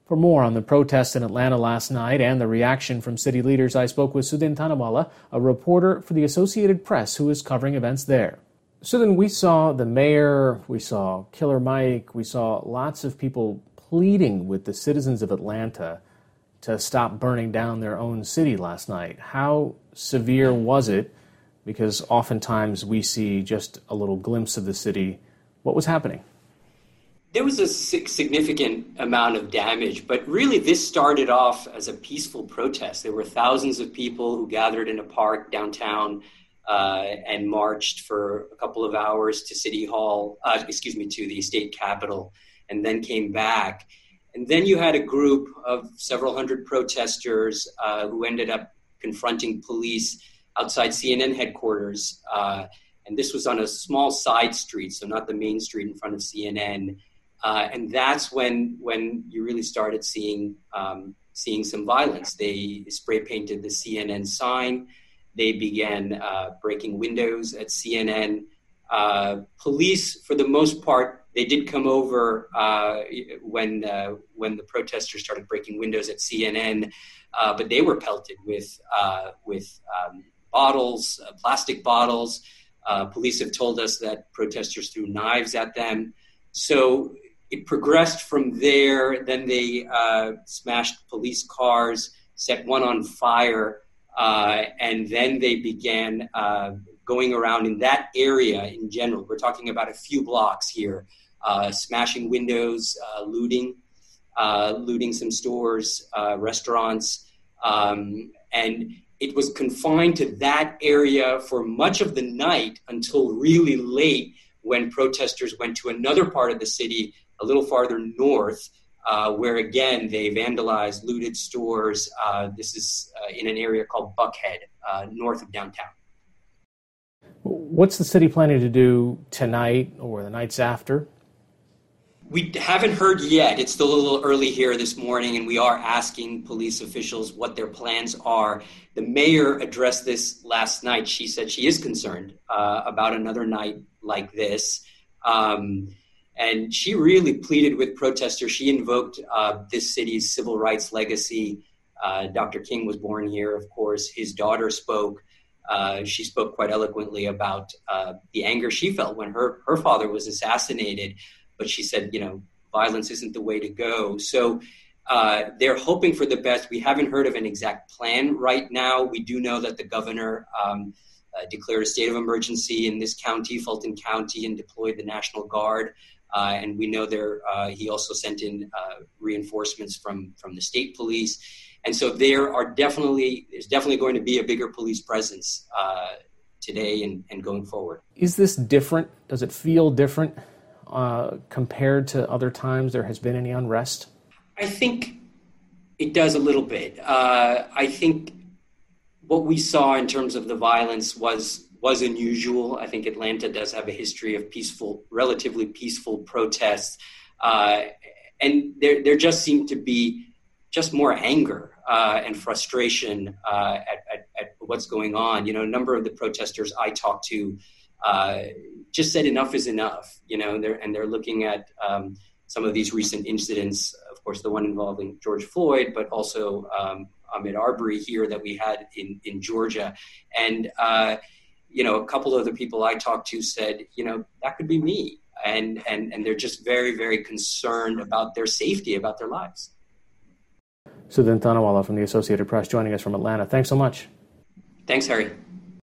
For more on the protests in Atlanta last night and the reaction from city leaders, I spoke with Sudhin Tanawala, a reporter for the Associated Press who is covering events there. Sudhin, we saw the mayor, we saw Killer Mike, we saw lots of people pleading with the citizens of Atlanta to stop burning down their own city last night. How severe was it? Because oftentimes we see just a little glimpse of the city. What was happening? There was a significant amount of damage, but really this started off as a peaceful protest. There were thousands of people who gathered in a park downtown and marched for a couple of hours to City Hall, to the state capitol, and then came back. And then you had a group of several hundred protesters who ended up confronting police outside CNN headquarters. And this was on a small side street, so not the main street in front of CNN. And that's when you really started seeing some violence. They spray painted the CNN sign. They began breaking windows at CNN. Police, for the most part, they did come over when the protesters started breaking windows at CNN, but they were pelted with bottles, plastic bottles. Police have told us that protesters threw knives at them. So it progressed from there. Then they smashed police cars, set one on fire, and then they began going around in that area in general. We're talking about a few blocks here, smashing windows, looting some stores, restaurants, and it was confined to that area for much of the night until really late, when protesters went to another part of the city a little farther north, where again they vandalized, looted stores. This is in an area called Buckhead, north of downtown. What's the city planning to do tonight or the nights after? We haven't heard yet. It's still a little early here this morning, and we are asking police officials what their plans are. The mayor addressed this last night. She said she is concerned about another night like this. And she really pleaded with protesters. She invoked this city's civil rights legacy. Dr. King was born here, of course. His daughter spoke. She spoke quite eloquently about the anger she felt when her father was assassinated. But she said, violence isn't the way to go. So they're hoping for the best. We haven't heard of an exact plan right now. We do know that the governor declared a state of emergency in this county, Fulton County, and deployed the National Guard. And we know he also sent in reinforcements from the state police. And so there's definitely going to be a bigger police presence today and going forward. Is this different? Does it feel different compared to other times there has been any unrest? I think it does a little bit. I think what we saw in terms of the violence was unusual. I think Atlanta does have a history of relatively peaceful protests. And there just seemed to be just more anger and frustration at what's going on. A number of the protesters I talked to just said enough is enough, and they're looking at some of these recent incidents, of course, the one involving George Floyd, but also Ahmaud Arbery here that we had in Georgia. And, a couple of the people I talked to said, that could be me. And they're just very, very concerned about their safety, about their lives. Sudhin Tanawala from the Associated Press joining us from Atlanta. Thanks so much. Thanks, Harry.